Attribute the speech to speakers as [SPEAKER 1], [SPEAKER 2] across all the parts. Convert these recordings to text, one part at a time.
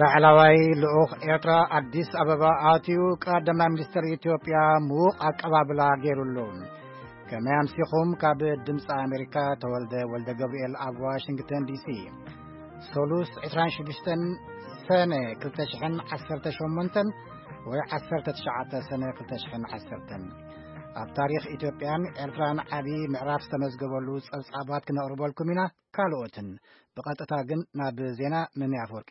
[SPEAKER 1] ላዕለዋይ ልኡኽ ኤርትራ አዲስ አበባ ኣትዩ ቀዳማይ ሚኒስትር ኢትዮጵያ ሙቕ ኣቀባብላ ገይሩሉ ከመይ ኣምሲኹም ካብ ድምፂ ኣሜሪካ ተወልደ ወልደ ገብርኤል ኣብ ዋሽንግተን ዲሲ ሶሉስ 26 ሰነ 2018 ወይ 19 ሰነ 2010 ኣብ ታሪኽ ኢትዮጵያን ኤርትራን ዓብዪ ምዕራፍ ዝተመዝገበሉ ጸብጻባት ክነቕርበልኩም ኢና ካልኦትን ብቐጥታ ግን ናብ ዜና ምን ያፈርቂ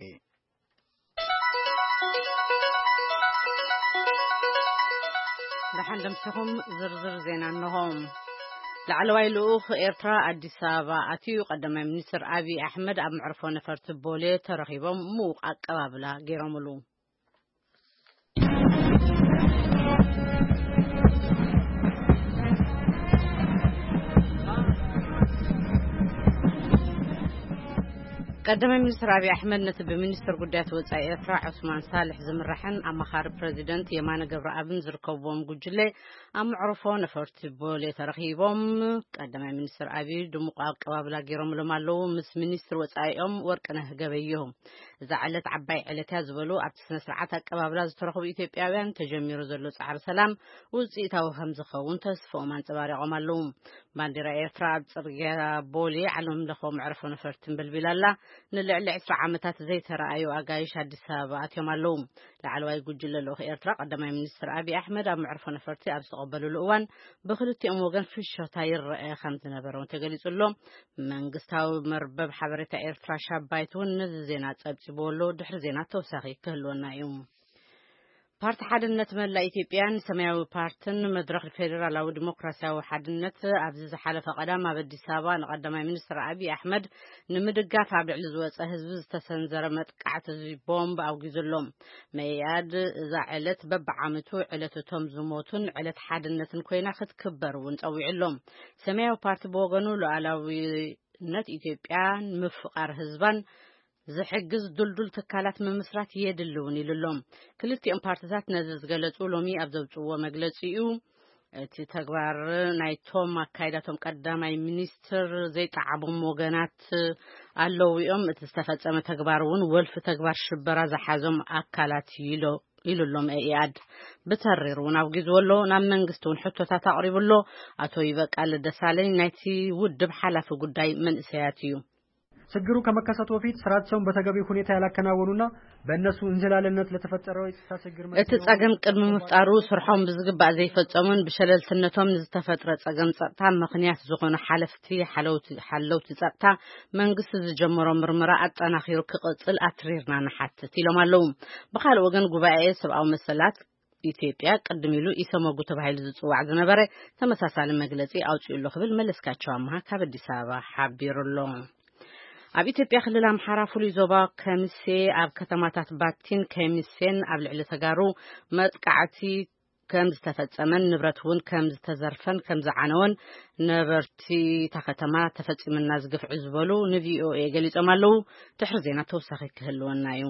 [SPEAKER 2] لحندمسهم زرزر زينا النهم لعلواي لوخ إيرترا أديس أبابا أتيو قدم منيستر أبي أحمد أب معرفو نفرت بولي ترخيبهم موق أقبابلا غيرملو قدم منيستر أبي أحمد نتب منيستر قدات وزاي إيرترا عثمان صالح زمرحن أما خار بريزيدنت يمانا قبر أبن زركوبهم قجلي أم عرفو نفرت بولي ترخيبهم قدم منيستر أبي دموق قبابلا غيرهم لمالو مس منيستر وزاي وركنه قبيهم زعلت عباي علتها زبلو أبتسنا سرعات قبابلا زترخب إثيوبياوان تجميرو زلو سعر سلام وزيتاو همزخون تسفو من تباري عمالو بانديرا إيرترا بصرقيا بولي علم لخوم عرفو نفرت بالبلالا نلعل 10 عامات زي ترأيو أجايش أديس أبابا أتيوم اللوم لعلواي جوجل الأخ إيرترا قدم منيستر أبي أحمد أم عرفو نفرتي أبس قبلوا الأوان بخلتي أموغان في الشطاير خمس نبرون تقليس اللوم من قستاو مربب حبرة إيرترا شابايتون نز زينات أبتي بولو دحر زينات توساخي كهلونا يوم بارت حدنت ملا إثيوبيان سماوي بارتن مدرخ الفيدرالي وديمقراطية وحدنت أبزز حلف قدام أبدي سابا نقدم منيستر أبي أحمد نمدقات عبد العزوز أهزز تسنزر متقعت زي بومب أو جزلهم مياد زعلت بب عمتو علت تمزموتن علت حدنت كوينا خد كبر ونسوي علهم سماوي بارت بوغنو لعلوي نت إثيوبيان مفقر هزبان زحجز دلدل تكالات من مسرات يدلوني للوم كلتي امبارتزات نزز قلتو لومي أبزوجو ومقلتيو تتغبار نايتوم كايداتهم قدامي منيستر زي تعبهم وغنات اللو يوم تستفاد سما تغبارون ولف تغبار شبرا زحازم أكالات يلو إلولهم إياد بتررون أو جزولو نام منجستون حتى تقرب له أتويبك على دسالين نايتي ود بحلف قداي من سياتيو
[SPEAKER 3] ችግሩ ከመከሰቱ በፊት ስራቸውን በተገቢ ሁኔታ ያላከናወኑና በእነሱ እንዝላልነት ለተፈጠረው ችግር
[SPEAKER 2] እተጻገም ቅድም መፍጣሩ ስርሖም ብዝግባእ ዘይፈጸሙን ብሸለልትነቶም ዝተፈጥረ ጸገም ጸጥታ ምክንያት ዝኾነ ሓለውቲ ጸጥታ መንግስቲ ዝጀመሮ ምርመራ አጠናኺሩ ክቅጽል አትሪርና ንሓትት ኢሎም ኣለዉ ብኻልእ ወገን ጉባኤ ሰብኣዊ መሰላት ኢትዮጵያ ቀድሚሉ ኢሰመጉ ተባሂሉ ዝጽዋዕ ዝነበረ ተመሳሳሊ መግለጺ አውጪሉ ክብል መለስካቸው አማሃ ካብ አዲስ አበባ ሓቢሩሎ ኣብ ኢትዮጵያ ክልል ኣምሓራ ፍሉይ ዞባ ከሚሴ ኣብ ከተማታት ባቲን ከሚሴን ኣብ ልዕሊ ተጋሩ መጥቃዕቲ ከም ዝተፈጸመን ንብረት እውን ከም ዝተዘርፈን ከም ዝዓነወን ነበርቲ ከተማ ተፈጺምና ዝግፍዑ ዝበሉ ንቪኦኤ ገሊጾም ኣለዉ ድሕሪ ዜና ተወሳኺ ክህልወና እዩ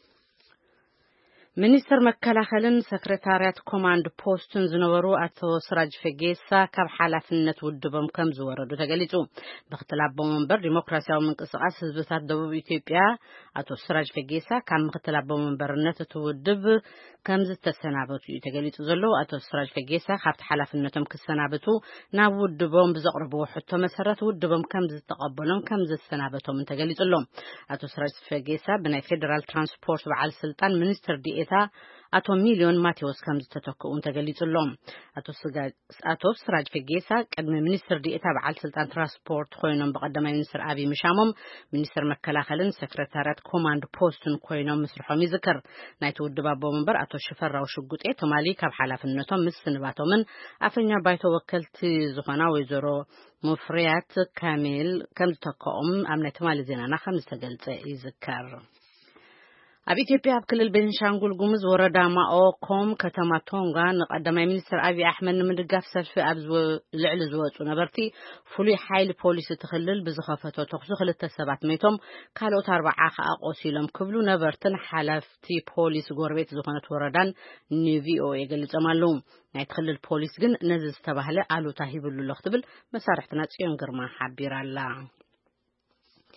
[SPEAKER 2] ሚኒስትር መከላኸልን ሰክሬታሪያት ኮማንድ ፖስትን ዝነበሩ አቶ ስራጅ ፈጌሳ ካብ ሓላፍነት ውድቦም ከም ዝወረዱ ተገሊጹ በክትላቦም መንበር ዲሞክራሲያዊ ምንቅስቃስ ህዝብታት ደቡብ ኢትዮጵያ አቶ ስራጅ ፈጌሳ ካብ ምክትላቦም መንበርነት ትውድብ ከም ዝተሰናበቱ ተገሊጹ ዘሎ አቶ ስራጅ ፈጌሳ ካብ ሓላፍነቶም ክሰናበቱ ናብ ውድቦም ብዘቅርብዎ ሕቶ መሰረት ውድቦም ከም ዝተቀበሎም ከም ዝተሰናበቶም ተገሊጹሎም አቶ ስራጅ ፈጌሳ ብናይ ፌደራል ትራንስፖርት በዓል ስልጣን ሚኒስትር ዲኤታ አቶ ሚሊዮን ማቴዎስ ከም ዝተተከኡን ተገሊጹሎም አቶ ስራጅ ፈጌሳ ቀድሚ ሚኒስትር ዲኤታ በዓል ስልጣን ትራንስፖርት ኮይኖም በቀዳማይ ሚኒስትር አብይ ምሻሞም ሚኒስትር መከላኸልን ሰክሬታሪያት ኮማንድ ፖስትን ኮይኖም መስርሖም ይዝከር ናይቲ ውድብ ኣቦ መንበር አቶ ሽፈራው ሽጉጤ ተማሊ ካብ ሓላፍነቶም ምስ ንባቶምን ኣፈኛ ባይቶ ወከልቲ ዝኾና ወይዘሮ ሙፍሪያት ካሚል ከም ዝተከኦም ኣብ ናይ ተማሊ ዜናና ከም ዝተገልጸ ይዝከር ኣብ ኢትዮጵያ ኣብ ክልል ቤንሻንጉል ጉሙዝ ወረዳ ማኦ ኮም ከተማ ቶንጋ ንቀዳማይ ሚኒስትር አብይ አሕመድ ንምድጋፍ ሰልፊ ኣብ ልዕሊ ዝወጹ ነበርቲ ፍሉይ ሓይሊ ፖሊስ ትኽልል ብዝኸፈቶ ተኽሱ ክልተ ሰባት ሜቶም ካልኦት 40 ከዓ ቆሲሎም ክብሉ ነበርትን ሓላፍቲ ፖሊስ ጎረቤት ዝኾነት ወረዳን ንቪኦኤ ገሊጾም ኣለዉ ናይ ክልል ፖሊስ ግን ነዚ ዝተባህለ ኣሉታ ሂብሉ ሎ ክትብል መሳርሕትና ጽዮን ግርማ ሓቢራላ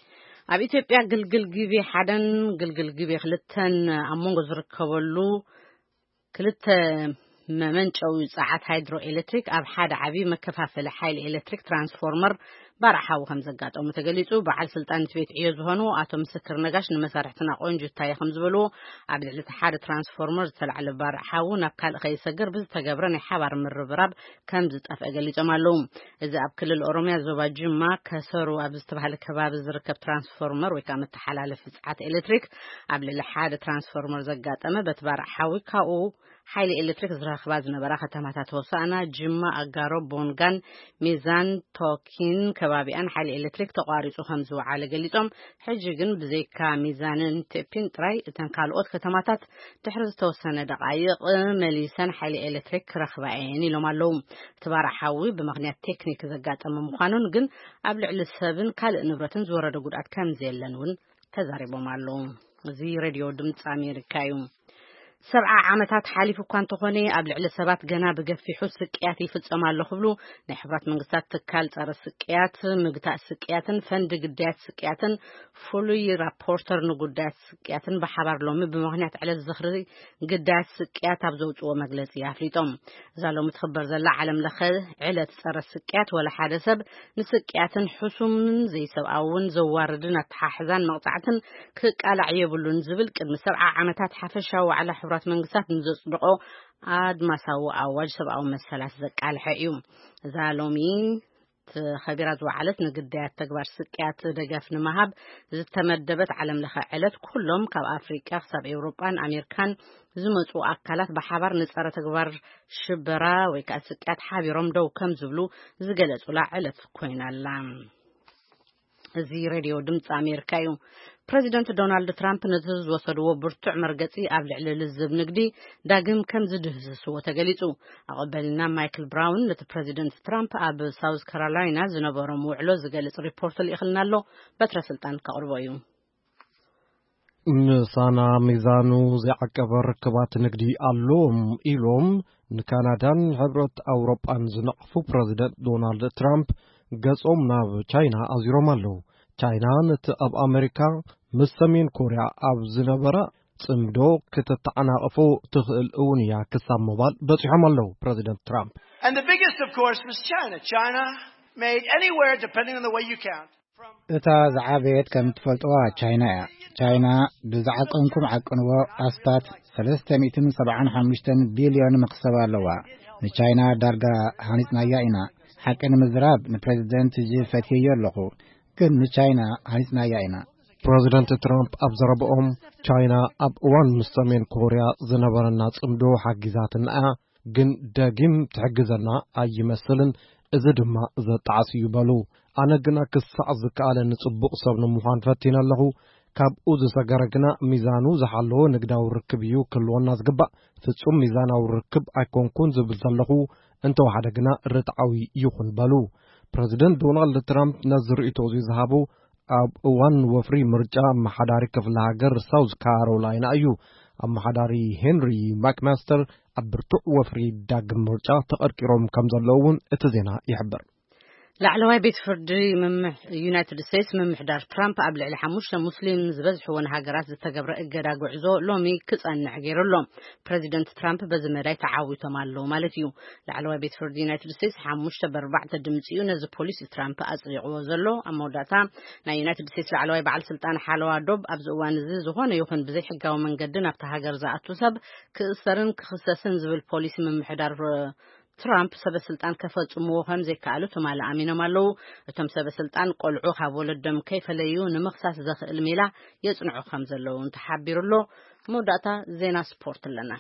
[SPEAKER 2] ኣብ ኢትዮጵያ ግልግል ግቤ ሓደን ግልግል ግቤ ክልተን ኣብ መንጎ ዝርከበሉ ክልተ መመንጨዊ ጸዓት ሃይድሮ ኤሌክትሪክ ኣብ ሓደ ዓቢ መከፋፈሊ ሓይሊ ኤሌክትሪክ ትራንስፎርመር ባርሓው ከም ዘጋጠሙ ተገሊጹ በዓል ስልጣን ቤት ዕዮ ዝኾኑ ኣቶ ምስክር ነጋሽ ንመሳርሕትና ቆንጆታይ ከም ዝበልዎ ኣብ ልዕሊ ሓደ ትራንስፎርመር ዝተላዕለ ባርሓው ናብ ካልእ ከይሰገር ብዝተገብረ ናይ ሓባር ምርብራብ ከም ዝጠፍአ ገሊጾም ኣለዉ እዚ ኣብ ክልል ኦሮሚያ ዞባ ጅማ ከሰሩ ኣብ ዝተባሃለ ከባቢ ዝርከብ ትራንስፎርመር ወይ ከዓ መተሓላለፊ ጸዓት ኤሌክትሪክ ኣብ ልዕሊ ሓደ ትራንስፎርመር ዘጋጠመ በቲ ባርሓው ካብኡ ሓይሊ ኤሌክትሪክ ዝረኽባ ዝነበራ ከተማታት ሆሳዕና ጅማ ኣጋሮ ቦንጋን ሚዛን ቶኪን ከባቢያን ሓይሊ ኤሌክትሪክ ተቋሪጹ ከም ዝወዓለ ገሊጾም ሕጂ ግን ብዘይካ ሚዛንን ቴፒን ጥራይ እተን ካልኦት ከተማታት ድሕሪ ዝተወሰነ ደቃይቕ መሊሰን ሓይሊ ኤሌክትሪክ ክረኽባ እየን ኢሎም ኣለዉ እቲ ባርሓዊ ብምኽንያት ቴክኒክ ዘጋጠመ ምዃኑን ግን ኣብ ልዕሊ ሰብን ካልእ ንብረትን ዝወረደ ጉድኣት ከምዘየለን እውን ተዛሪቦም ኣለዉ እዚ ሬድዮ ድምፂ ኣሜሪካ እዩ 70 ዓመታት ሓሊፉ እኳ እንተኾነ ኣብ ልዕሊ ሰባት ገና ብገፊሑ ስቅያት ይፍጸም ኣሎ ክብሉ ናይ ሕብራት መንግስታት ትካል ጸረ ስቅያት ምግታእ ስቅያትን ፈንዲ ግዳያት ስቅያትን ፍሉይ ራፖርተር ንጉዳያት ስቅያትን ብሓባር ሎሚ ብምኽንያት ዕለት ዝኽሪ ግዳያት ስቅያት ኣብ ዘውፅዎ መግለጺ ኣፍሊጦም እዛ ሎሚ ትኽበር ዘላ ዓለም ለኸ ዕለት ጸረ ስቅያት ወላ ሓደ ሰብ ንስቅያትን ሕሱምን ዘይሰብኣውን ዘዋርድን ኣተሓሕዛን መቕጻዕትን ክቃላዕ የብሉን ዝብል ቅድሚ 70 ዓመታት ሓፈሻዊ ዋዕላ ሕብራት መንግስታት ንዘጽድቆ ኣድማሳዊ ኣዋጅ ሰብኣዊ መሰላት ዘቃልሐ እዩ እዛ ሎሚ خبيرات وعلت نقديات تكبر سكيات دقف نمهاب زتمدبت علم لخ علت كلهم كاب أفريقيا حساب أوروبان أمريكان زمتوا أكلات بحبر نصار تكبر شبرا وكاسكيات حبيرهم دو كم زبلو زجلت ولا علت كوين اللام زي راديو دمت أمريكايو بريزيدنت دونالد ترامب نتز وصلوا برتع مرقتي قبل على الزب نقدي داقم كم زدهز وتقليتو أقبلنا مايكل براون لتبريزيدنت ترامب أب ساوث كارولاينا زنبورو موعلو زقالت ريبورت اللي إخلنا له بتر سلطان كأربايو
[SPEAKER 4] نصانا ميزانو زي عكبر ركبات نقدي اللوم إلوم نكندان حبرت أوروبان زنقفو بريزيدنت دونالد ترامب قصهم ناف تشاينا أزيروم اللو تشاينا نت أب أمريكا مسمين كوريا أب زنبرا صندوق كتتعناقفو تخل أونيا كسام موبال بطيحم اللو President Trump.
[SPEAKER 5] And the biggest of course was China. China made anywhere depending on the way you count.
[SPEAKER 1] إتا زعابيت كم تفلتوا China بزعقنكم عقنوا أستات 375 بليون مقصبة لوا. China درجة هانتنا يائنا حكنا مزراب نبريزيدنت جي فتحية لقو كن China هانتنا يائنا.
[SPEAKER 4] President Trump أبزربهم China أب وان مستمين كوريا زنبرنا صمدو حجزاتنا جن داقم تحجزنا أي مثلا إذا دما إذا تعسي بالو أنا جنا كسعز كأله نصبق صبنا مهان فتينا له كاب أوز سجرجنا ميزانو زحلو نقدر ركبيو كل الناس جبا تصوم ميزان أو ركب أكون كنز بزلقو أنت واحد جنا رتعوي يخن بالو President Donald Trump نظر إتوزي ذهبو أب وان وفري مرجع محداري كفلاجر ساوث كارولاينا أيو أم محداري هنري ماكماستر أبرتو وفري داغ مرجع تقركيروم كمزلون اتزينا يحبر
[SPEAKER 2] لعلوها بيت فردي من يونايتد ستيتس من محدار ترامب قبل على حموش مسلم زبزح ونهاجرات زتجبر إجراء عزو لومي كسان نعجير اللوم بريزيدنت ترامب بزمراي تعاوي تمالو مالتيو لعلوها بيت فردي يونايتد ستيتس حموش بربعة دمتيو نز بوليس ترامب أسرع وزلو أما داتا نا يونايتد ستيتس لعلوها بعد سلطان حلوة دوب أبزوان زيز وهنا يخن بزي حقا ومن قدنا بتهاجر زعتو سب كسرن كخصاصن زبل بوليس من محدار ترامب سبب سلطان كفت موهم زي كعلو تمال أمينة مالو تم سبب سلطان قلعو خابول الدم كيف ليون مخصص زخ الميلا يصنعو خمزة لو انت حابيرو له موداتا زينا سبورت لنا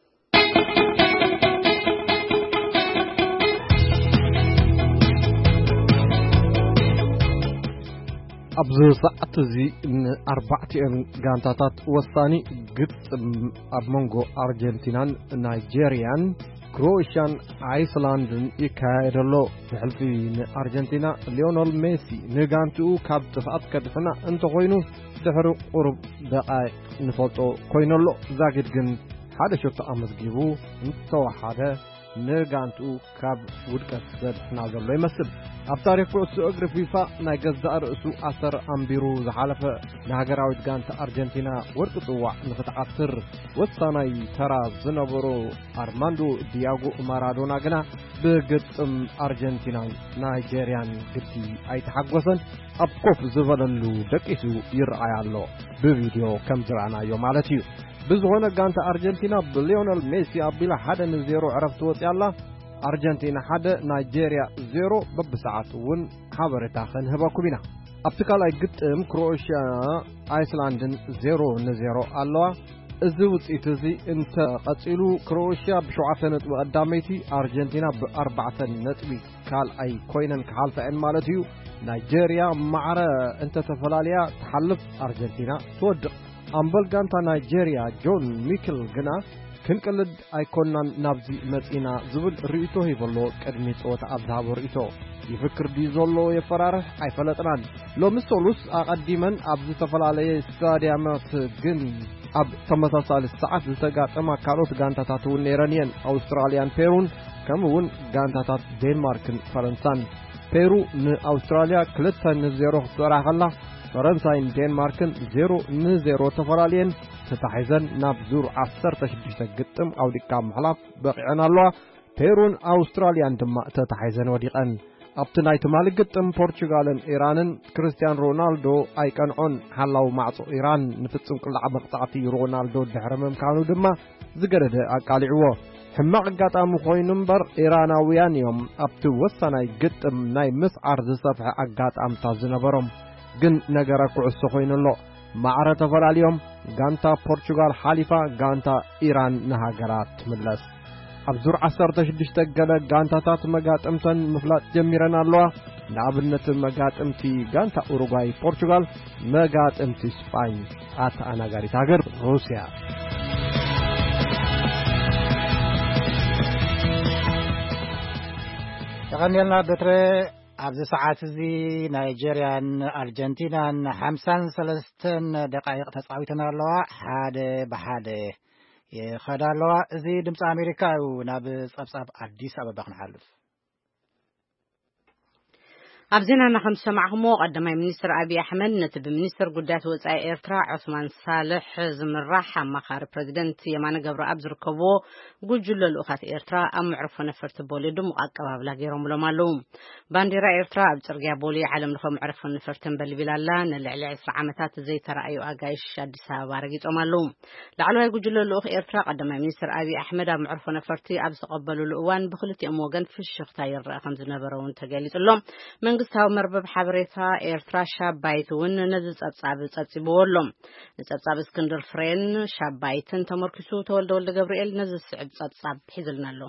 [SPEAKER 4] أبزر ساعت زي 4 غانتات وساني قط أبمونغو أرجنتينان نيجيريان كروشان ايسلاند يكايدلو بحلفي أرجنتينا ليونيل ميسي نغانتو كاب تفات كدفنا انت خوينو دحرو قرب دقايق نفوتو خوينولو زاقد جن هذا شو تأمز جيبو انتو حدا ንጋንቱ ካብ ውድቀት ዘድሕና ዘሎ ይመስል ኣብ ታሪክ ኩዕሶ እግሪ ፊፋ ናይ ገዛእ ርእሱ ኣሰር ኣንቢሩ ዝሓለፈ ንሃገራዊት ጋንታ ኣርጀንቲና ወርቂ ጽዋዕ ንኽትዓትር ወሳናይ ተራ ዝነበሮ ኣርማንዶ ዲያጎ ማራዶና ግና ብግጥም ኣርጀንቲናን ናይጄርያን ግዲ ኣይተሓጐሰን ኣብ ኮፍ ዝበለሉ ደቂሱ ይረኣይ ኣሎ ብቪድዮ ከም ዝረኣናዮ ማለት እዩ ብዝኾነ ጋንታ ኣርጀንቲና ብሊዮነል ሜሲ ኣቢላ 1-0 ዕረፍቲ ወፅያላ ኣርጀንቲና 1 ናይጄርያ 0 በብሰዓት እውን ሓበሬታ ክንህበኩም ኢና ኣብቲ ካልኣይ ግጥም ክሮኤሽያ ኣይስላንድን 0-0 ኣለዋ እዚ ውፅኢት እዚ እንተቐፂሉ ክሮኤሽያ ብ7 ነጥቢ ቀዳመይቲ ኣርጀንቲና ብ4 ነጥቢ ካልኣይ ኮይነን ክሓልፈአን ማለት እዩ ናይጄርያ ማዕረ እንተተፈላለያ ትሓልፍ ኣርጀንቲና ትወድቕ ኣምበል ጋንታ ናይጄርያ ጆን ሚክል ግና ክንቅልድ ኣይኮናን ናብዚ መፂና ዝብል ርእቶ ሂበሎ ቅድሚ ፀወታ ኣብ ዝሃቦ ርእቶ ይፍክር ዲ ዘሎ የፈራርሕ ኣይፈለጥናን ሎሚ ሰሉስ ኣቐዲመን ኣብ ዝተፈላለየ ስታድያማት ግን ኣብ ተመሳሳሊ ሰዓት ዝተጋጠማ ካልኦት ጋንታታት እውን ነይረን እየን ኣውስትራልያን ፔሩን ከምኡውን ጋንታታት ዴንማርክን ፈረንሳን ፔሩ ንኣውስትራልያ 2-0 ክትበርሕ ከላ ፈረንሳይን ዴንማርክን 0-0 ተፈላለየን ተታሒዘን ናብ ዙር 16 ግጥም ኣውዲካ ምሕላፍ በቂዐን ኣለዋ ፔሩን ኣውስትራልያን ድማ ተታሒዘን ወዲቐን ኣብቲ ናይ ትማሊ ግጥም ፖርቹጋልን ኢራንን ክርስቲያን ሮናልዶ ኣይቀንዖን ሓላው ማዕጾ ኢራን ንፍጽም ቅልዓ መቕጻዕቲ ሮናልዶ ድሕሪ ምምካኑ ድማ ዝገደደ ኣቃሊዕዎ ሕማቕ ኣጋጣሚ ኮይኑ እምበር ኢራናውያን እዮም ኣብቲ ወሳናይ ግጥም ናይ ምስዓር ዝሰፍሐ ኣጋጣምታት ዝነበሮም ግን ነገረ ኩዕሶ ኮይኑሎ ማዕረ ተፈላለዮም ጋንታ ፖርቹጋል ሓሊፋ ጋንታ ኢራን ንሃገራት ትምለስ ኣብ ዙር 16 ገለ ጋንታታት መጋጥምተን ምፍላጥ ጀሚረን ኣለዋ ንኣብነት መጋጥምቲ ጋንታ ኡሩጓይ ፖርቹጋል መጋጥምቲ ስፓኝ ኣተኣናጋሪት ሃገር ሩስያ
[SPEAKER 1] ተቐኒልና በትረ ኣብዚ ሰዓት እዚ ናይጄርያን ኣርጀንቲናን 53 ደቂቕ ተጻዊተን ኣለዋ 1-1 ይኸዳ ኣለዋ እዚ ድምፂ ኣሜሪካ እዩ ናብ ጸብጻብ ኣዲስ ኣበባ ክንሓልፍ
[SPEAKER 2] ኣብ ዜናና ከም ሰማዕኹሞ ቀዳማይ ሚኒስትር አብይ አሕመድ ነቲ ብሚኒስትር ጉዳያት ወጻኢ ኤርትራ ዑስማን ሳልሕ ዝምራሕ ኣማኻሪ ፕሬዚደንት የማነ ገብረኣብ ዝርከብዎ ጉጅለ ልኡኻት ኤርትራ ኣብ መዕርፎ ነፈርቲ ቦሌ ድሙቕ ኣቀባብላ ገይሮምሎም ኣለዉ ባንዴራ ኤርትራ ኣብ ጽርግያ ቦሌ ዓለም ለኸ መዕርፎ ነፈርትን በልቢላላ ንልዕሊ 20 ዓመታት ዘይተረኣዩ ኣጋይሽ ኣዲስ ኣበባ ረጊጾም ኣለዉ ላዕለዋይ ጉጅለ ልኡኽ ኤርትራ ቀዳማይ ሚኒስትር አብይ አሕመድ ኣብ መዕርፎ ነፈርቲ ኣብ ዝቐበሉሉ እዋን ብኽልቲኦም ወገን ፍሽኽታ ይረአ ከም ዝነበረ እውን ተገሊጹሎም መንግስታዊ መርበብ ሓበሬታ ኤርትራ ሻባይት እውን ነዚ ጸብጻብ ጸብጺብዎሎም ንጸብጻብ እስክንድር ፍሬን ሻባይትን ተመርኪሱ ተወልደ ወልደ ገብርኤል ነዚ ስዕብ ጸብጻብ ሒዝልና ኣሎ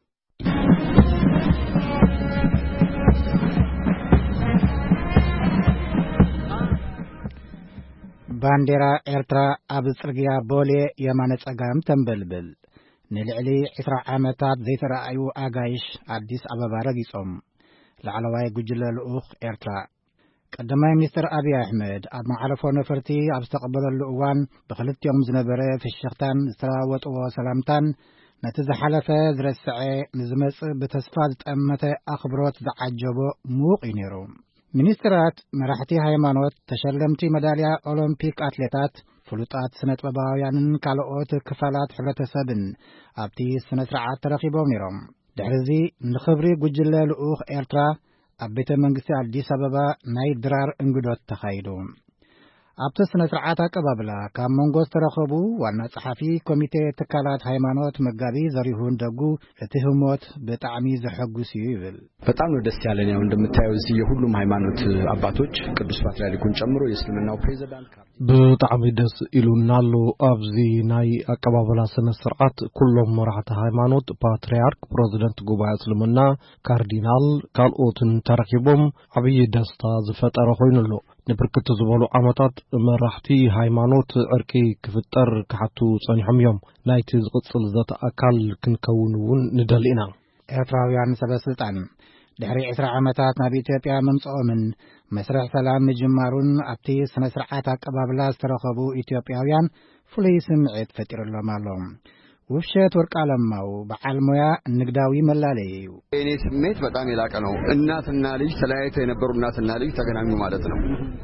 [SPEAKER 1] ባንዴራ ኤርትራ ኣብ ጽርግያ ቦሌ የማነ ጸጋም ተንበልብል ንልዕሊ 20 ዓመታት ዘይተረኣዩ ኣጋይሽ ኣዲስ ኣበባ ረጊጾም ላዕለዋይ ጉጅለ ልኡኽ ኤርትራ ቀዳማይ ሚኒስትር አብይ አሕመድ ኣብ መዕረፎ ነፈርቲ ኣብ ዝተቐበለሉ እዋን ብኽልቲኦም ዝነበረ ፍሽኽታን ዝተለዋወጥዎ ሰላምታን ነቲ ዝሓለፈ ዝረስዐ ንዝመጽእ ብተስፋ ዝጠመተ ኣኽብሮት ዝዓጀቦ ምዉቕ እዩ ነይሩ ሚኒስትራት መራሕቲ ሃይማኖት ተሸለምቲ መዳልያ ኦሎምፒክ ኣትሌታት ፍሉጣት ስነ ጥበባውያንን ካልኦት ክፋላት ሕብረተሰብን ኣብቲ ስነ ስርዓት ተረኺቦም ነይሮም ድሕሪዚ ንኽብሪ ጉጅለ ልኡኽ ኤርትራ ኣብ ቤተ መንግስቲ ኣዲስ ኣበባ ናይ ድራር እንግዶት ተኻይዱ ኣብቲ ስነ ስርዓት ኣቀባብላ ካብ መንጎ ዝተረኸቡ ዋና ጸሓፊ ኮሚቴ ትካላት ሃይማኖት መጋቢ ዘሪሁን ደጉ እቲ ህሞት ብጣዕሚ ዘሐጉስ እዩ ይብል
[SPEAKER 6] በጣም ነው ደስ ያለን ያው እንደምታየው እዚህ የሁሉም ሃይማኖት አባቶች ቅዱስ ፓትርያርኩን ጨምሮ የእስልምናው ፕሬዝዳንት
[SPEAKER 4] ብጣዕሚ ደስ ኢሉናሉ ኣብዚ ናይ ኣቀባብላ ስነ ስርዓት ኩሎም መራሕቲ ሃይማኖት ፓትርያርክ ፕሬዝዳንት ጉባኤ እስልምና ካርዲናል ካልኦትን ተረኺቦም ዓብዪ ደስታ ዝፈጠረ ኮይኑሎ ንብርክት ዝበሉ ዓመታት መራሕቲ ሃይማኖት ዕርቂ ክፍጠር ክሓቱ ጸኒሖም እዮም ናይቲ ዝቕጽል ዘተ ኣካል ክንከውን እውን ንደሊና
[SPEAKER 1] ኤርትራውያን ሰበስልጣን ድሕሪ 20 ዓመታት ናብ ኢትዮጵያ መምጽኦምን መስርሕ ሰላም ምጅማሩን ኣብቲ ስነ ስርዓት ኣቀባብላ ዝተረኸቡ ኢትዮጵያውያን ፍሉይ ስምዒት ፈጢሩሎም ኣሎ ውብሸት ወርቅ አለማው በዓል ሙያ ንግዳዊ መላለዩ
[SPEAKER 6] እኔ ስሜት በጣም የላቀ ነው። እናትና ልጅ ተለያይተው የነበሩ እናትና ልጅ ተገናኙ ማለት ነው።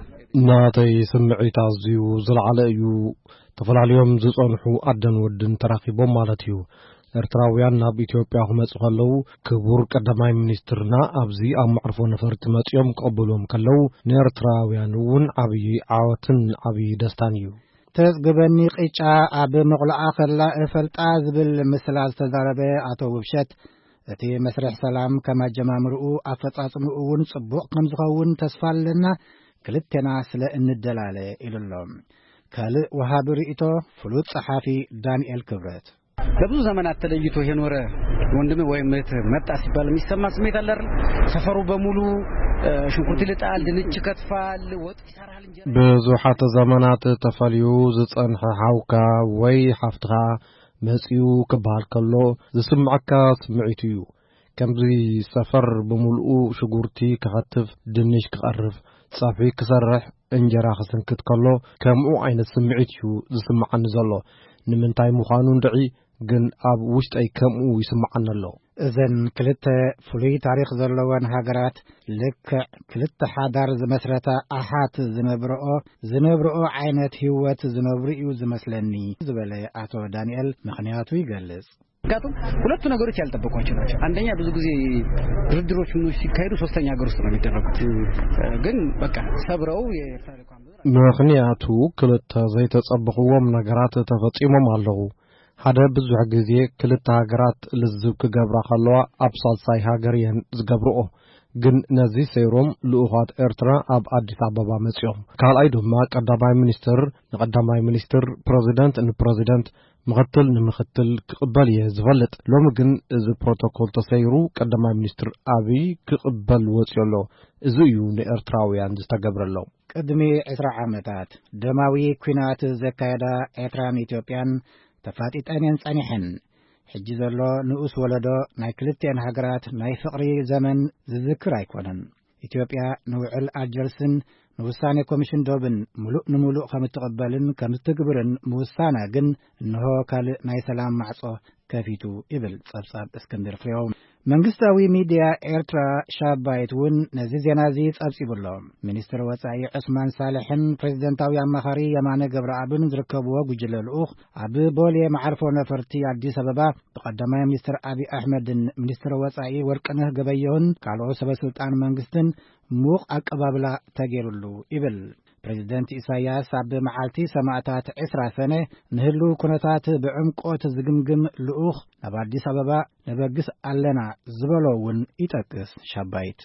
[SPEAKER 4] ናተይ ስምዒት ኣዝዩ ዝለዓለ እዩ። ተፈላለዮም ዝጸንሑ ኣደን ወድን ተራኺቦም ማለት እዩ። ኤርትራውያን ናብ ኢትዮጵያ ክመጽኡ ከለዉ ክቡር ቀዳማይ ሚኒስትርና ኣብዚ ኣብ መዕርፎ ነፈርቲ መጽኦም ክቕበልዎም ከለዉ ንኤርትራውያን እውን ዓብዪ ዓወትን ዓብዪ ደስታን እዩ።
[SPEAKER 1] ተዝግበኒ ቂጫ ኣብ መቕለዓ ከላ እፈልጣ ዝብል ምስላ ዝተዛረበ ኣቶ ውብሸት እቲ መስርሕ ሰላም ከማጀማምርኡ ኣፈጻጽምኡ እውን ጽቡቕ ከም ዝኸውን ተስፋ ኣለና ክልቴና ስለ እንደላለ ኢሉሎም። ካልእ ወሃቢ ርእቶ ፍሉጥ ጸሓፊ ዳንኤል ክብረት
[SPEAKER 7] ለብዙ ዘመናት ተለይቶ የኖረ ወንድም ወይም እህት መጣ ሲባል የሚሰማ ስሜት አለ አይደል? ሰፈሩ በሙሉ ሽንኩርት ይልጣል፣ ድንች ከትፋል፣ ወጥ ይሰራል።
[SPEAKER 4] ብዙሓት ዘመናት ተፈልዩ ዝጸንሐ ሓውካ ወይ ሓፍትኻ መጺኡ ክበሃል ከሎ ዝስምዓካ ስምዒት እዩ። ከምዚ ሰፈር ብምልኡ ሽጉርቲ ክኸትፍ፣ ድንሽ ክቐርብ፣ ጸብሒ ክሰርሕ፣ እንጀራ ክስንክት ከሎ ከምኡ ዓይነት ስምዒት እዩ ዝስምዓኒ ዘሎ። ንምንታይ ምዃኑ ንድዒ ግን ኣብ ውሽጠይ ከምኡ ይስምዓኒ ኣሎ።
[SPEAKER 1] እዘን ክልተ ፍሉይ ታሪኽ ዘለወን ሃገራት ልክዕ ክልተ ሓዳር ዝመስረታ ኣሓት ዝነብርኦ ዓይነት ህይወት ዝነብሩ እዩ ዝመስለኒ ዝበለ አቶ ዳንኤል ምክንያቱ ይገልጽ።
[SPEAKER 7] ምክንያቱም ሁለቱ ነገሮች ያልጠበቋቸው ናቸው። አንደኛ ብዙ ጊዜ ድርድሮች ምኖች ሲካሄዱ ሶስተኛ ሀገር ውስጥ ነው የሚደረጉት። ግን በቃ ሰብረው የታሪኳን
[SPEAKER 4] ምክንያቱ ክልተ ዘይተጸበኽዎም ነገራት ተፈጺሞም ኣለዉ። ሓደ ብዙሕ ግዜ ክልተ ሃገራት ልዝብ ክገብራ ከለዋ ኣብ ሳልሳይ ሃገር እየን ዝገብርኦ። ግን ነዚ ሰይሮም ልኡኻት ኤርትራ ኣብ ኣዲስ ኣበባ መጺኦም። ካልኣይ ድማ ቀዳማይ ሚኒስትር ንቀዳማይ ሚኒስትር፣ ፕሬዚደንት ንፕሬዚደንት፣ ምኽትል ንምኽትል ክቕበል እየ ዝፈልጥ። ሎሚ ግን እዚ ፕሮቶኮል ተሰይሩ ቀዳማይ ሚኒስትር ኣብይ ክቕበል ወፂኡ ኣሎ። እዚ እዩ ንኤርትራውያን ዝተገብረሎም።
[SPEAKER 1] ቅድሚ 20 ዓመታት ደማዊ ኩናት ዘካየዳ ኤርትራን ኢትዮጵያን ተፋጢጠን ጸኒሐን። ሕጂ ዘሎ ንኡስ ወለዶ ናይ ክልቴን ሃገራት ናይ ፍቕሪ ዘመን ዝዝክር ኣይኮነን። ኢትዮጵያ ንውዕል ኣልጀርስን ንውሳኔ ኮሚሽን ዶብን ሙሉእ ንሙሉእ ከም እትቕበልን ከም እትግብርን ምውሳና ግን እንሆ ካልእ ናይ ሰላም ማዕጾ ከፊቱ ይብል ጸብጻብ እስክንድር ፍሬው። መንግስታዊ ሚድያ ኤርትራ ሻባይት እውን ነዚ ዜና እዚ ጸብጺብሎ። ሚኒስትር ወጻኢ ዑስማን ሳልሕን ፕሬዚደንታዊ ኣማኻሪ የማነ ገብረአብን ዝርከብዎ ጉጅለ ልኡኽ ኣብ ቦሌ መዓርፎ ነፈርቲ ኣዲስ አበባ ብቀዳማይ ሚኒስትር አብይ አሕመድን ሚኒስትር ወጻኢ ወርቅነህ ገበየሁን ካልኦት ሰበስልጣን መንግስትን ሙቕ አቀባብላ ተገይሩሉ ይብል። ፕሬዚደንት ኢሳያስ ኣብ መዓልቲ ሰማዕታት 20 ሰነ ንህሉ ኩነታት ብዕምቆት ዝግምግም ልኡኽ ናብ ኣዲስ አበባ ንበግስ ኣለና ዝበሎ እውን ይጠቅስ ሻባይት።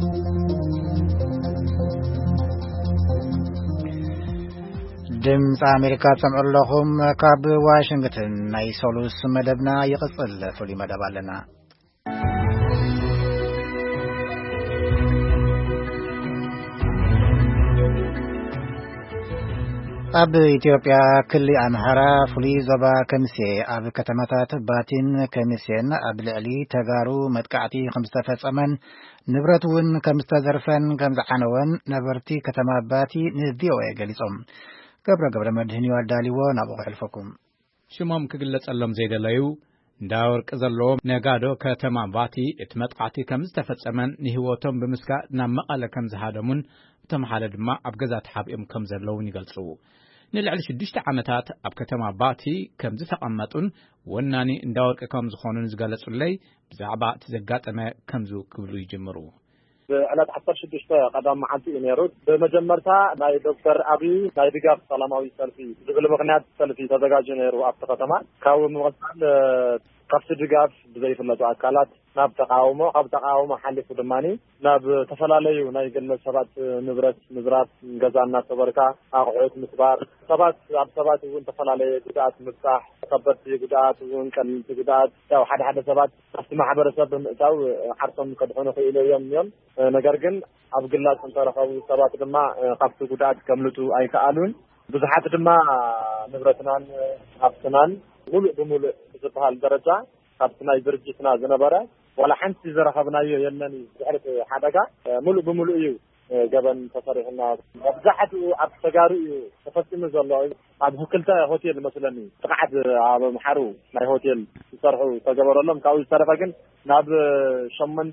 [SPEAKER 1] ድምፂ ኣሜሪካ ሰምዑ ኣለኹም። ካብ ዋሽንግተን ናይ ሶሉስ መደብና ይቕጽል ፍሉይ መደብ ኣለና። ኣብ ኢትዮጵያ ክልል ኣምሓራ ፍሉይ ዞባ ከሚሴ ኣብ ከተማታት ባቲን ከሚሴን ኣብ ልዕሊ ተጋሩ መጥቃዕቲ ከም ዝተፈጸመን ንብረት እውን ከም ዝተዘርፈን ከም ዝዓነወን ነበርቲ ከተማ ባቲ ንቪኦኤ ገሊጾም። ገብረ መድህን ይዋዳሊዎ ናብኡ ሕልፈኩም።
[SPEAKER 8] ሽሞም ክግለጸሎም ዘይደለዩ እንዳወርቂ ዘለዎም ነጋዶ ከተማ ባቲ እቲ መጥቃዕቲ ከም ዝተፈጸመን ንህይወቶም ብምስጋእ ናብ መቐለ ከም ዝሃደሙን ተመሓለ ድማ ኣብ ገዛ ተሓቢኦም ከም ዘለውን ይገልጹ። ንልዕሊ 6 ዓመታት ኣብ ከተማ ባቲ ከም ዝተቐመጡን ወናኒ እንዳወርቂ ከም ዝኾኑን ዝገለጹለይ ብዛዕባ እቲ ዘጋጠመ ከምዙ ክብሉ ይጅምሩ።
[SPEAKER 9] በዕለት 16 ቀዳም መዓልቲ እዩ ነይሩ። በመጀመርታ ናይ ዶክተር አብይ ናይ ድጋፍ ሰላማዊ ሰልፊ ዝብል ምክንያት ሰልፊ ተዘጋጅዩ ነይሩ ኣብቲ ከተማ። ካብ ምቕጻል ካብቲ ድጋፍ ብዘይፍለጡ ኣካላት ናብ ተቃውሞ ካብ ተቃውሞ ሓሊፉ ድማኒ ናብ ተፈላለዩ ናይ ግለሰብ ሰባት ንብረት ምዝራፍ ገዛና ተበርካ ኣቑሑት ምስባር ሰባት ኣብ ሰባት እውን ተፈላለዩ ጉዳት ምብጻሕ ከበድቲ ጉዳት እውን ቀሊልቲ ጉዳት ያው ሓደ ሰባት ኣብቲ ማሕበረሰብ ብምእታው ሓርሶም ከድሕኑ ክኢሉ እዮም። ነገር ግን ኣብ ግላጽ እንተረኸቡ ሰባት ድማ ካብቲ ጉዳት ከምልጡ ኣይከኣሉን። ብዙሓት ድማ ንብረትናን ሃብትናን ሙሉእ ብሙሉእ ዝበሃል ደረጃ ካብቲ ናይ ድርጅትና ዝነበረ ወላ ሓንቲ ዝረኸብናዮ የለን። ዝሕልፍ ሓደጋ ሙሉእ ብሙሉእ እዩ جبن تصريحنا أبزحته أبتجاري تفصيل زلوا عبد كلتا هوتيل مثلاً تقعد على محرو مع هوتيل يصرحوا تجبر لهم كاوي صرفكن ناب شمن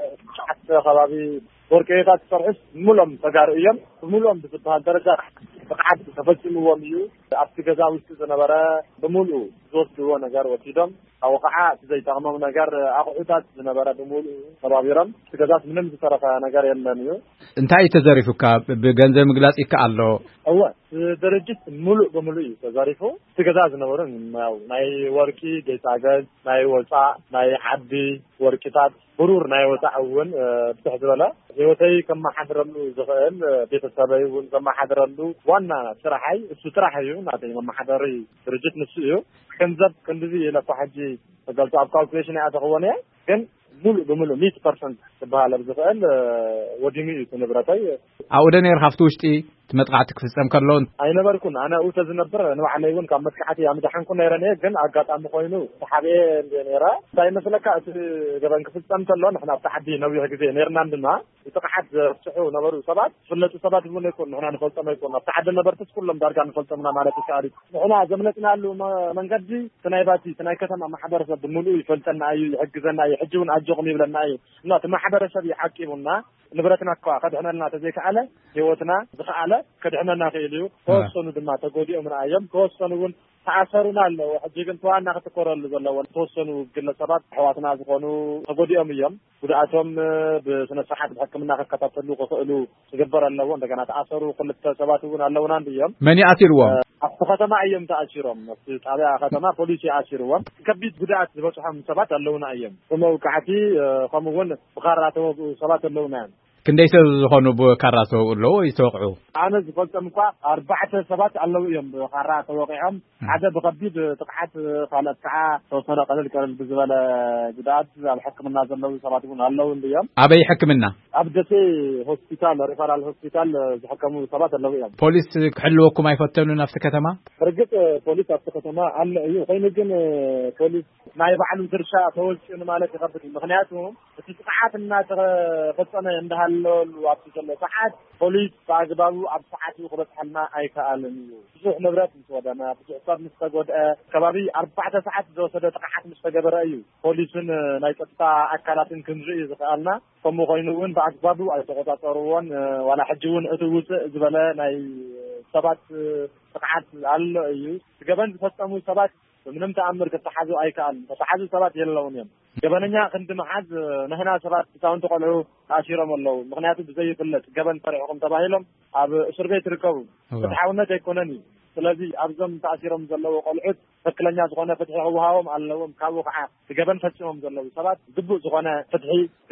[SPEAKER 9] حتى خلاصي وركيات تصرح ملهم تجاريهم ملهم بتبقى درجة تقعد تفصيل وميو أبتجاز وستزنبرة بملو زوج هو نجار وتيدم أو قاعد زي تمام نجار أقعدات زنبرة بملو صبابيرم تجاز منهم تصرف نجار يلمنيو
[SPEAKER 8] እንታይ ተዘሪፉካ ብገንዘብ ምግላጽ ይከኣሎ
[SPEAKER 9] أو درجة ملء بملء تزارفه تجاز نورن ناي وركي جيتاجز ناي وسع ناي حدي وركيتات برور ناي وسع أول بتحضرله هوتي كما حضرلو زغال بيت السبايون كما حضرلو وانا سرحي السرحيو ناتي كما حضري درجة نسيو كنزب كندزي إلى فحجي قلت أب كالكوليشن أتخوانه كن ملء بملء 100% تبها لبزغال وديمي تنبرتاي
[SPEAKER 8] أودني رخفتوشتي تمتقعت كفصم كلون
[SPEAKER 9] أي نبركون أنا أوتز نبر نوع عليون كم مسكحتي عم دحنكون نيرانية جن أقعد عم خوينو صحابي نيرا زي مثلا كأس جبان كفصم كلون إحنا بتحدي نوي هكذا نيرنا عندنا يتقعد صحو نبرو سبات فلتو سبات يقول يكون إحنا نفلت ما يكون بتحدي نبرتش كلهم درجة نفلت منا مالك شعري إحنا زمنتنا له من قدي تنايباتي تناي كتم ما حدا رسب الملو يفلتنا أي يحجزنا أي يحجون عجقني بلنا أي لا ما حدا رسب يحكمنا نبرتنا كوا قد إحنا لنا تزيك على هوتنا زخالة كدحنا ناقيليو توصلوا دما تقوديو من أيام توصلوا تعاصرنا له حجيجن توانا كتقرر لزلوا توصلوا قلنا سبات حواتنا زخونوا تقوديو ميام ودعتهم بسنة صحة بحكمنا كتبتلو قصقلو تجبر اللو عندنا تعاصروا كل سباتون اللونان بيام
[SPEAKER 8] من يأثروا
[SPEAKER 9] ختم أيام تأثيرهم تابع ختم بوليسي أثيرهم كبيت بدأت بتوحم سبات اللون أيام وموقعتي قامون بقاراتهم سبات اللونان
[SPEAKER 8] كنديس زخونو بكراسو لو يسوقعو
[SPEAKER 9] أنا قلت مقا 4 سبات على يوم بقرات وقعهم عدا بقبيد تقحت قال الساعة توصل قليل كان بزبالة جداد الحكم الناس لو سبات يكون على اليوم
[SPEAKER 8] أبي حكمنا
[SPEAKER 9] أبدتي هوسبيتال ريفرال هوسبيتال حكموا سبات على اليوم
[SPEAKER 8] بوليس حلوكم ما يفتنوا نفس كتما
[SPEAKER 9] رجعت بوليس نفس كتما على أيوه خلينا نجن بوليس ما يفعلوا درشة تقول إنه مالك يخبط المغنياتهم بس ساعات الناس خصنا عندها وابتسم ساعات بوليس بعجبه أبساعات يخبط حنا أي كألنيو بسوق نبرات مسودنا بسوق صار مستجود كبابي 4 ساعات جو سد تقحت مستجبر أيو بوليسن نايتقطع أكلات كنجي زقالنا فمو غينون بعجبه أي سقطات أروان ولا حجون أتوس زبالة ناي سبات تقحت على أيو جبان تفصموا سبات منهم تأمر كتحازو أي كأن تحازو سبات يلون يوم جباننا كنت محاز نحنا سبات تاون تقولوا عشيرة الله مغنياتو بزي فلت جبان فريقهم تباهلهم أب شربيت ركوب فتحاولنا تكونني ስለዚህ ኣብዞም ተኣሲሮም ዘለዉ ቆልዑት ትክክለኛ ዝኾነ ፍትሒ ክወሃቦም ኣለዎም ካብ ወቕዓ ገበን ፈፂሞም ዘለዉ ሰባት ግቡእ ዝኾነ ፍትሒ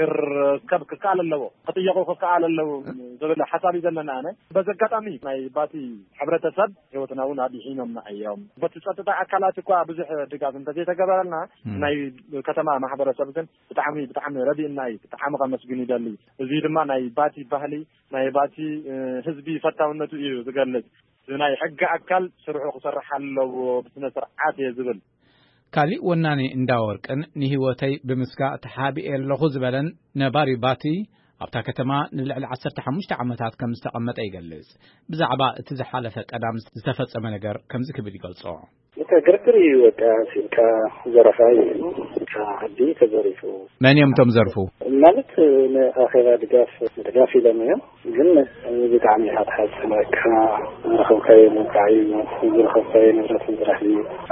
[SPEAKER 9] ክርከብ ክከኣል ኣለዎ ክጥየቁ ክከኣል ኣለዎ ዝብል ሓሳብ እዩ ዘለና ኣነ በዚ ኣጋጣሚ ናይ ባቲ ሕብረተሰብ ሂወትና እውን ኣድሒኖምና እዮም በቲ ፀጥታ ኣካላት እኳ ብዙሕ ድጋፍ እንተዘይተገበረልና ናይ ከተማ ማሕበረሰብ ግን ብጣዕሚ ረዲእና እዩ ብጣዕሚ ከመስግን ይደሊ እዚ ድማ ናይ ባቲ ባህሊ ናይ ባቲ ህዝቢ ፈታውነቱ እዩ ዝገልጽ ናይ ሕጊ ኣካል ስርሑ ክሰርሕ ኣለዎ ብስነ ስርዓት የዝብል
[SPEAKER 8] ካሊእ ወናኒ እንዳወርቅን ንህይወተይ ብምስጋእ ተሓቢኤ ኣለኹ ዝበለን ነባሪ ባቲ ኣብታ ከተማ ንልዕሊ 15 ዓመታት ከም ዝተቐመጠ ይገልጽ ብዛዕባ እቲ ዝሓለፈ ቀዳም ዝተፈጸመ ነገር ከምዚ ክብል ይገልጾ
[SPEAKER 10] ግርግር ይወጣ ሲልካ ዘረፋይ ከዓዲ ተዘሪፉ
[SPEAKER 8] መን እዮም እቶም ዘርፉ
[SPEAKER 10] ማለት ንኣኼባ ድጋፍ ኢሎም እዮም ግን ብጣዕሚ ሓትሓት ረኸብካዮ መውቃዒ ዝረኸብካዮ ንብረት ዝራሕሊ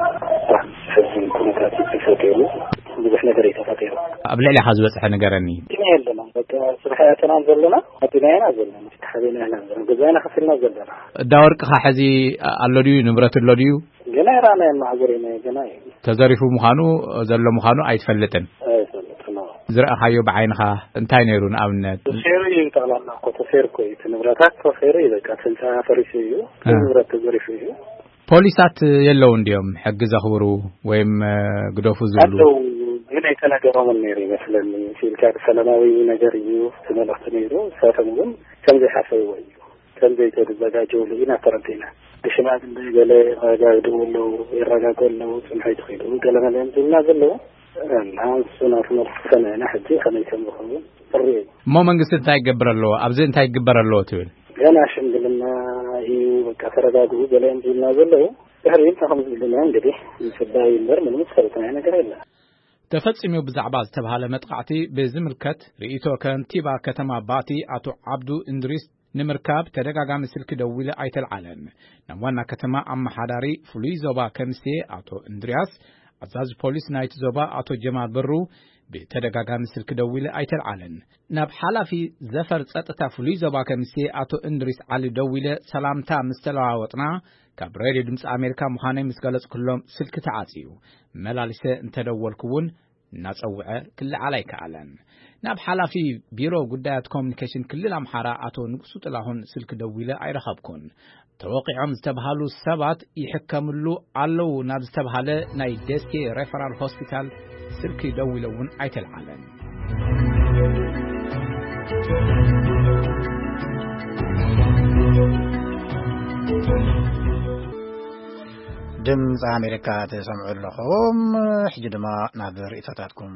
[SPEAKER 10] ሕዝን ኩነታት ተፈጢሩ ብዙሕ ነገር ተፈጢሩ
[SPEAKER 8] ኣብ ልዕሊ ሓ ዝበፅሐ ነገረኒ
[SPEAKER 10] ድና ኣለና በቃ ስራሕያትና ዘለና ኣድናይና ዘለና ተሓቢና ገዛና ከፍልና ዘለና
[SPEAKER 8] ዳወርቅኻ ሕዚ ኣሎ ድዩ ንብረት ኣሎ ድዩ
[SPEAKER 10] ገና ራና ማሕበረና ገና
[SPEAKER 8] ተዘሪፉ ምዃኑ ዘሎ ምዃኑ ኣይትፈልጥን ዝረአኻዮ ብዓይንኻ እንታይ ነይሩ ንኣብነት
[SPEAKER 10] ተፈሪ ይጠቕላላ ተፈሪ ኮይ ንብረታት ተፈሪ በቃ ተንሳ ፈሪስ እዩ ንብረት ተዘሪፉ እዩ
[SPEAKER 8] ፖሊሳት የለው እንዲዮም ሕጊ ዘኽብሩ ወይም ግደፉ ዝብሉ
[SPEAKER 10] ግን አይተናገረውም ነይሩ ይመስለኝ ሲልካ ሰላማዊ ነገር እዩ ተመለክተ ነይሩ ሳተሙን ከምዚ ሓሰብ ወይ ከምዚ ተዘጋጀው ለይና ተረዲና ብሽማግሌ ገለ ረጋግደው ይረጋገሉ ጽንሐይ ትخيلو ገለመለም ዝና ዘለው سنة سنة نحن خلينا نسموه فريق
[SPEAKER 8] ما منقص أنت يجبر الله أبزين أنت يجبر الله تقول
[SPEAKER 10] أنا عشان لما هي كثرة جاهو بلين جينا زله هرين فهم لنا عندي نسباي النر من مسخرة أنا قرينا
[SPEAKER 8] تفتصمي بزعباز تبها لمتقعتي بزملكت رئيسو كنتيبا كتما باتي أتو عبدو إندريس نمركاب تدقاقا مسلك دويلة آيت العالم نموانا كتما أم حداري فلوي زوبا كمسي أتو إندرياس عزاز بوليس نايت زوبا أتو جمال برو بتدقاقا مسلك دويلة آيت العالم ناب حالا في زفر ساتتا فلوي زوبا كمسي أتو إندريس علي دويلة سلامتا مستلوا وطنا كابريري دمس أمريكا مخاني مسقالس كلهم سلك تعاتيو ملالسة انتدول كون الناس أوعى كل عليك أعلن ناب حالا في بيرو قدات كومنيكيشن كل الأمحارة أتو نقصو تلاهن سلك دويلة أي رخبكن توقع مستبهالو السبات يحكملو علو ناب استبهالة ناي ديسكي ريفرال هوسبيتال سلك دويلة ون أيت العالم
[SPEAKER 1] دمز أمريكا تسمعوا لكم حجدما نابر إتاتاتكم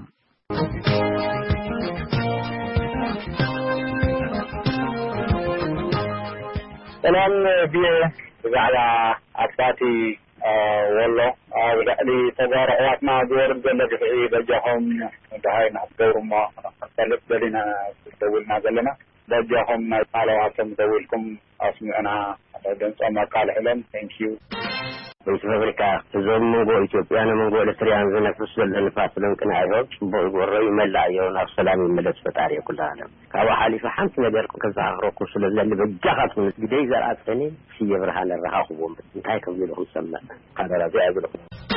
[SPEAKER 10] سلام بيه على أساتي والله ولألي تجارة ما دور جل جفعي بجهم انتهينا الدور ما سلف دلنا دولنا جلنا بجهم على عصم دولكم أسمعنا دنس أما قال حلم thank you
[SPEAKER 11] أمريكا زمو إثيوبيا نمو الأستريان زنا فسل الفاصلون كنا عيوب بوري ملا يونا السلام ملت فتاري كل عالم كوا حالي فحنت نجركم كذا روكو سل اللي بجحت من بداية زرعت ثاني في برهان الرهاق وبوم انتهي كملهم سمع هذا رجع يقول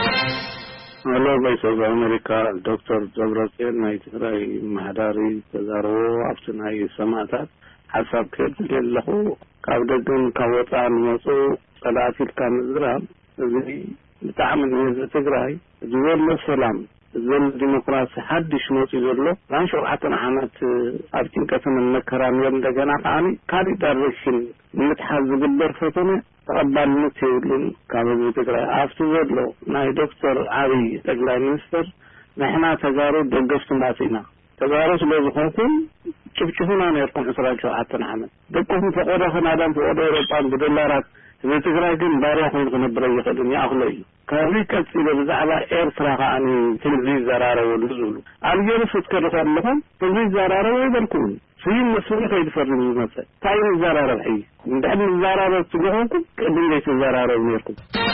[SPEAKER 12] هلو بيس أمريكا الدكتور جبرتين ما يتراي مهداري تزارو أفتناي سماتات حسب كيف له كابدن كوطان مصو صلاتي كان زرام زي بتعمل من تجراي زول السلام زول الديمقراطية حدش موتي زلوا لان شرعتنا عمت أرتين كثم النكران يوم دجنا عني كاري دارشين متحزب البرفتنا تقبل متيولين كابو تجراي أفتو زلوا ناي دكتور عبي تجراي مستر نحنا تجارب دقفتم باتينا تجارب لو زخنكم شوفونا نيركم إسرائيل شرعتنا عمت دقهم في قرى خنادم في قرى أوروبا بدولارات تجرى جن بارح من البرية الدنيا أخلي كاري كتير بزعلة إيرترا عن تنزيل زرارة والنزول اليوم فتكر خلهم تنزيل زرارة ويبركون في مسؤول خير فرد مثلا تعين زرارة الحي من بعد الزرارة تجوهكم كبيرة الزرارة ونيركم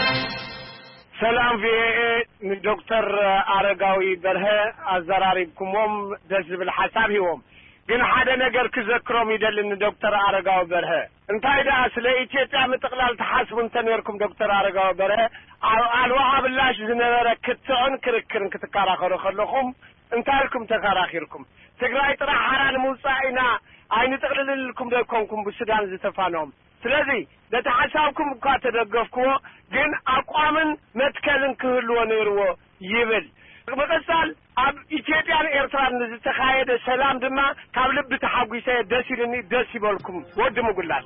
[SPEAKER 13] سلام في من دكتور أرجاوي برها الزراريكمهم دز بالحساب يوم ግን ሓደ ነገር ክዘክሮም ይደልን ዶክተር አረጋው በርሀ እንታይ ዳ ስለ ኢትዮጵያ ምጥቅላል ተሐስቡ እንተነርኩም ዶክተር አረጋው በርሀ አልዋሃብላሽ ዝነበረ ክትዖን ክርክርን ክትከራከሩ ከለኹም እንታልኩም ተከራኺርኩም ትግራይ ጥራሕ ሓራን ሙጻኢና አይን ጥቅልልልኩም ደኮንኩም ብሱዳን ዝተፋኖም ስለዚህ ለተሐሳብኩም እንኳ ተደገፍኩዎ ግን አቋምን መትከልን ክህልዎ ነይርዎ ይብል بقصال أب إثيوبيا إيرترا نزتخايد سلام دما كابلب تحقيسة دسيلني دسي بالكم ودمو قلات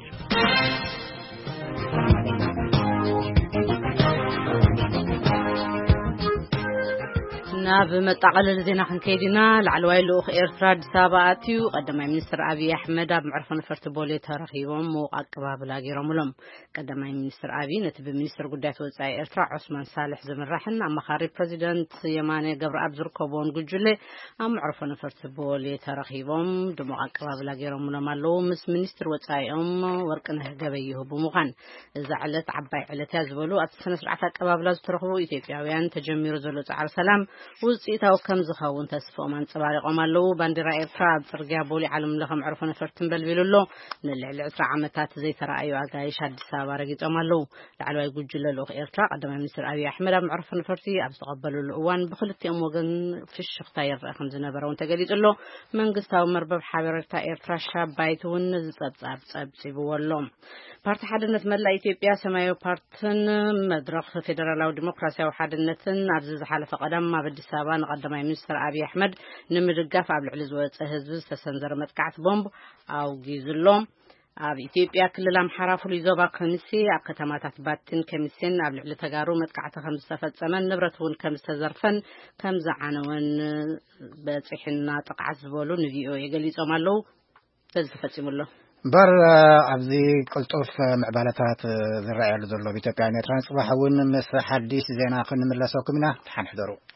[SPEAKER 2] ناب متعقل زينا خنكيدنا العلوي لوخ إيرترا دساباتيو قدم مينستر أبي أحمد معرفون فرتبولي تاريخيهم وأقباب لاقيرهم لهم قدم مينستر أبي نتب مينستر قدات وزاي إيرترا عثمان صالح زمرحن أما خاري بريزيدنت يماني قبر أبزر كوبون قجلي معرفون فرتبولي تاريخيهم دمو أقباب لاقيرهم لهم اللو مس مينستر وزاي وركنه قبيه بمغان زعلت عباي علتها زبولو أتسنة سرعة أقباب لازو ترخبو إثيوبياويان تجميرو زلو تعال سلام وزيتاو كم زخاون تسفو من صبارقهم اللو باندرا إفراد فرقيا بولي علم لهم عرفنا فرتن بلبيلو للعسر عمتات زي ترأيو عقايش هاد السابة رقيتهم اللو لعلو يقول جلالو إرترا قدم مينستر أبي أحمد معرفنا فرتي أبس قبلوا الأوان بخلتي أموغن في الشخطاير خمزنا براون تقليد اللو من قصتاو مربب حابرتا إرترا شاب بايتون سيبو اللو بارت حدنت مدلا إثيوبيا سمايو بارتن مدرخ فيدرالاو ديمقراسيا وحدنتن عبزز حالة قدم ما بدي سابان قدم مينستر أبي أحمد نمرقاف عبد العزيز وحزب تسنزر متقعت بومب أو جيزلهم ኣብ ኢትዮጵያ ክልል ኣምሓራ ፍሉይ ዞባ ከሚሴ ኣብ ከተማታት ባትን ከሚሴን ኣብ ልዕሊ ተጋሩ መጥቃዕቲ ከም ዝተፈጸመን ንብረት እውን ከም ዝተዘርፈን ከም ዝዓነወን በጽሕና ጥቃዓት ዝበሉ ንቪኦኤ ገሊጾም ኣለዉ ተዝፈጽሙሎ
[SPEAKER 1] በር ኣብዚ ቅልጡፍ ምዕባለታት ዝረኣያሉ ዘሎ ኢትዮጵያን ኤርትራን ጽባሕ እውን ምስ ሓድሽ ዜና ክንምለሰኩም ኢና ተሓንሕደሩ